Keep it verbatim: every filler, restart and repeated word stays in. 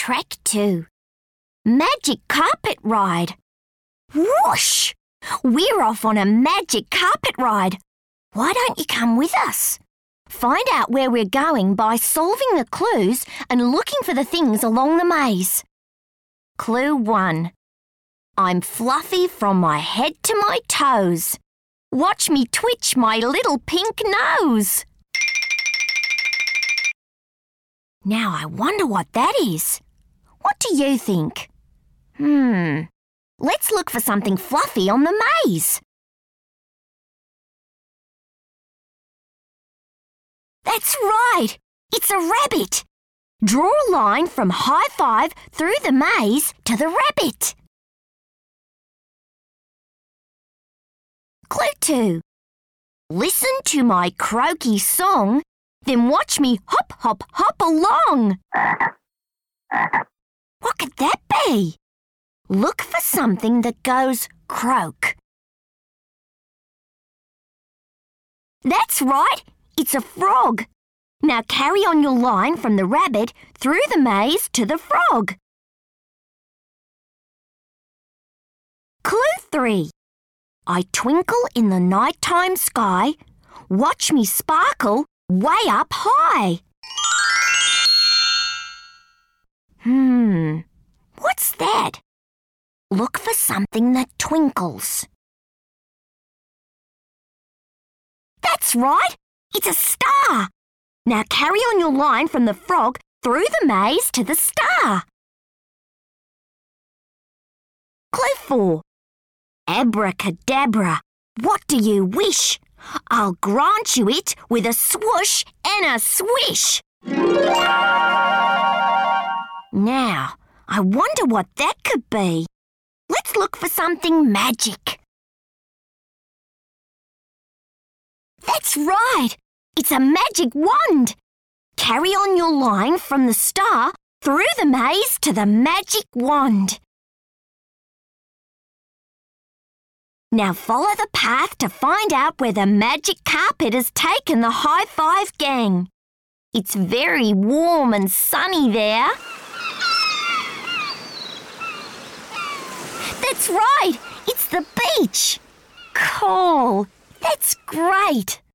track two. Magic carpet ride. Whoosh! We're off on a magic carpet ride. Why don't you come with us? Find out where we're going by solving the clues and looking for the things along the maze. Clue one. I'm fluffy from my head to my toes. Watch me twitch my little pink nose. Now I wonder what that is. What do you think? Hmm. Let's look for something fluffy on the maze. That's right! It's a rabbit! Draw a line from high five through the maze to the rabbit. Clue two. Listen to my croaky song, then watch me hop, hop, hop along. What could that be? Look for something that goes croak. That's right! It's a frog. Now carry on your line from the rabbit through the maze to the frog. Clue three. I twinkle in the nighttime sky. Watch me sparkle way up high. Hmm, what's that? Look for something that twinkles. That's right! It's a star! Now carry on your line from the frog through the maze to the star. Clue four. Abracadabra, what do you wish? I'll grant you it with a swoosh and a swish. Now, I wonder what that could be. Let's look for something magic. That's right! It's a magic wand! Carry on your line from the star through the maze to the magic wand. Now follow the path to find out where the magic carpet has taken the high five gang. It's very warm and sunny there. That's right! It's the beach! Cool! That's great!